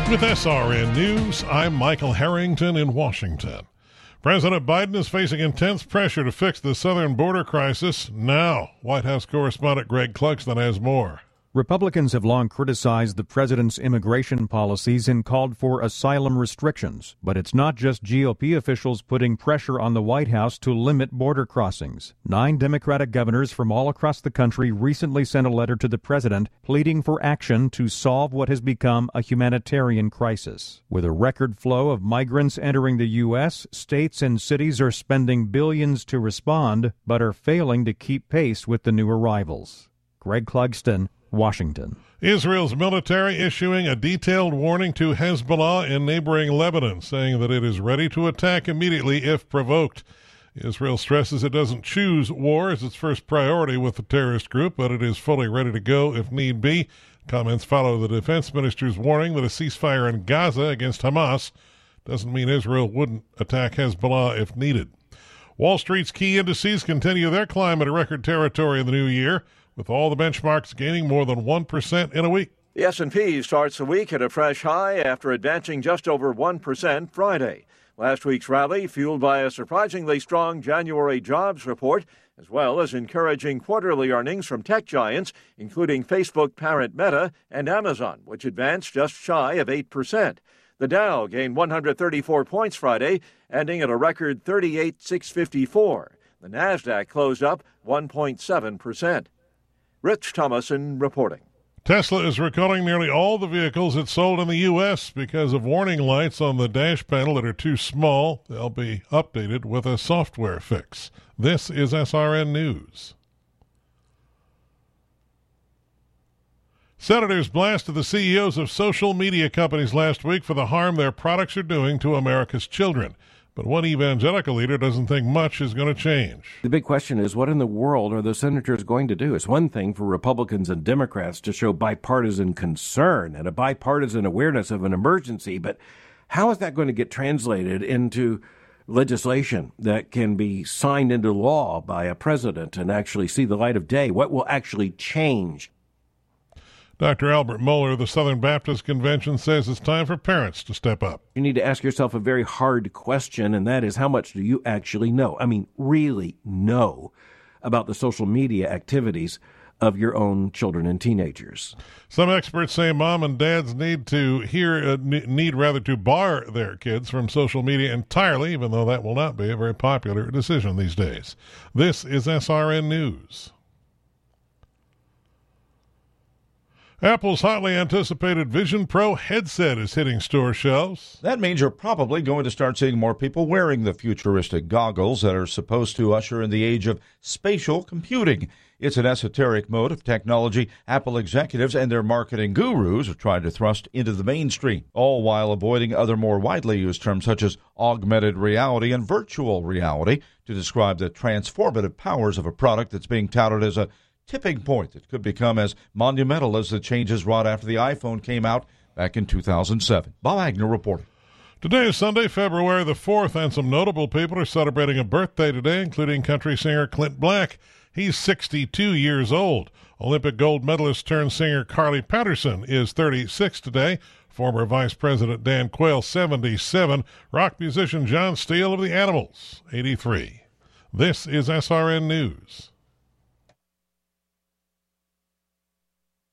With SRN News, I'm Michael Harrington in Washington. President Biden is facing intense pressure to fix the southern border crisis now. White House correspondent Greg Clugston has more. Republicans have long criticized the president's immigration policies and called for asylum restrictions. But it's not just GOP officials putting pressure on the White House to limit border crossings. 9 Democratic governors from all across the country recently sent a letter to the president pleading for action to solve what has become a humanitarian crisis. With a record flow of migrants entering the U.S., states and cities are spending billions to respond, but are failing to keep pace with the new arrivals. Greg Clugston, Washington. Israel's military issuing a detailed warning to Hezbollah in neighboring Lebanon, saying that it is ready to attack immediately if provoked. Israel stresses it doesn't choose war as its first priority with the terrorist group, but it is fully ready to go if need be. Comments follow the defense minister's warning that a ceasefire in Gaza against Hamas doesn't mean Israel wouldn't attack Hezbollah if needed. Wall Street's key indices continue their climb at a record territory in the new year, with all the benchmarks gaining more than 1% in a week. The S&P starts the week at a fresh high after advancing just over 1% Friday. Last week's rally fueled by a surprisingly strong January jobs report, as well as encouraging quarterly earnings from tech giants, including Facebook parent Meta and Amazon, which advanced just shy of 8%. The Dow gained 134 points Friday, ending at a record 38,654. The Nasdaq closed up 1.7%. Rich Thomason reporting. Tesla is recalling nearly all the vehicles it sold in the U.S. because of warning lights on the dash panel that are too small. They'll be updated with a software fix. This is SRN News. Senators blasted the CEOs of social media companies last week for the harm their products are doing to America's children. But one evangelical leader doesn't think much is going to change. The big question is, what in the world are the senators going to do? It's one thing for Republicans and Democrats to show bipartisan concern and a bipartisan awareness of an emergency, but how is that going to get translated into legislation that can be signed into law by a president and actually see the light of day? What will actually change? Dr. Albert Mohler of the Southern Baptist Convention says it's time for parents to step up. You need to ask yourself a very hard question, and that is, how much do you actually know? I mean, really know about the social media activities of your own children and teenagers. Some experts say mom and dads need to bar their kids from social media entirely, even though that will not be a very popular decision these days. This is SRN News. Apple's hotly anticipated Vision Pro headset is hitting store shelves. That means you're probably going to start seeing more people wearing the futuristic goggles that are supposed to usher in the age of spatial computing. It's an esoteric mode of technology Apple executives and their marketing gurus have tried to thrust into the mainstream, all while avoiding other more widely used terms such as augmented reality and virtual reality to describe the transformative powers of a product that's being touted as a tipping point that could become as monumental as the changes wrought after the iPhone came out back in 2007. Bob Agnew reporting. Today is Sunday, February the 4th, and some notable people are celebrating a birthday today, including country singer Clint Black. He's 62 years old. Olympic gold medalist turned singer Carly Patterson is 36 today. Former Vice President Dan Quayle, 77. Rock musician John Steele of the Animals, 83. This is SRN News.